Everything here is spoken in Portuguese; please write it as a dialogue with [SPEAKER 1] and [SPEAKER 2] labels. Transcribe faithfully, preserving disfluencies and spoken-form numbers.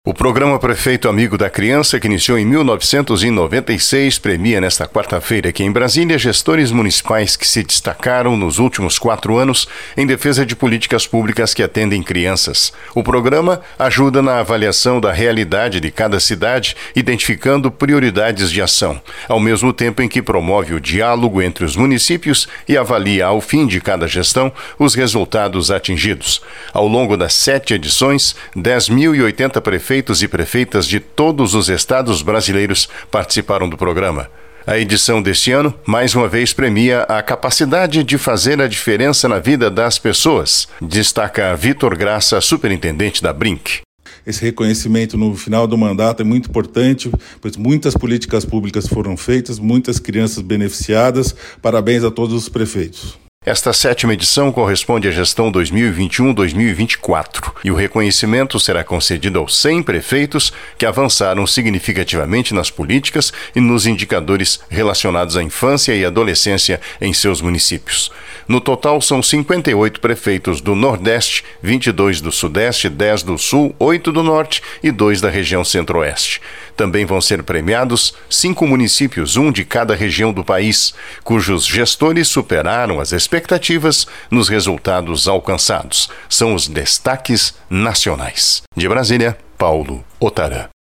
[SPEAKER 1] O programa Prefeito Amigo da Criança, que iniciou em mil novecentos e noventa e seis, premia nesta quarta-feira aqui em Brasília gestores municipais que se destacaram nos últimos quatro anos em defesa de políticas públicas que atendem crianças. O programa ajuda na avaliação da realidade de cada cidade, identificando prioridades de ação, ao mesmo tempo em que promove o diálogo entre os municípios e avalia, ao fim de cada gestão, os resultados atingidos. Ao longo das sete edições, dez mil e oitenta prefeitos Prefeitos e prefeitas de todos os estados brasileiros participaram do programa. A edição deste ano, mais uma vez, premia a capacidade de fazer a diferença na vida das pessoas, destaca Vitor Graça, superintendente da Brinc.
[SPEAKER 2] Esse reconhecimento no final do mandato é muito importante, pois muitas políticas públicas foram feitas, muitas crianças beneficiadas. Parabéns a todos os prefeitos.
[SPEAKER 1] Esta sétima edição corresponde à gestão dois mil e vinte e um a dois mil e vinte e quatro e o reconhecimento será concedido aos cem prefeitos que avançaram significativamente nas políticas e nos indicadores relacionados à infância e adolescência em seus municípios. No total, são cinquenta e oito prefeitos do Nordeste, vinte e dois do Sudeste, dez do Sul, oito do Norte e dois da região Centro-Oeste. Também vão ser premiados cinco municípios, um de cada região do país, cujos gestores superaram as expectativas nos resultados alcançados. São os destaques nacionais. De Brasília, Paulo Otarã.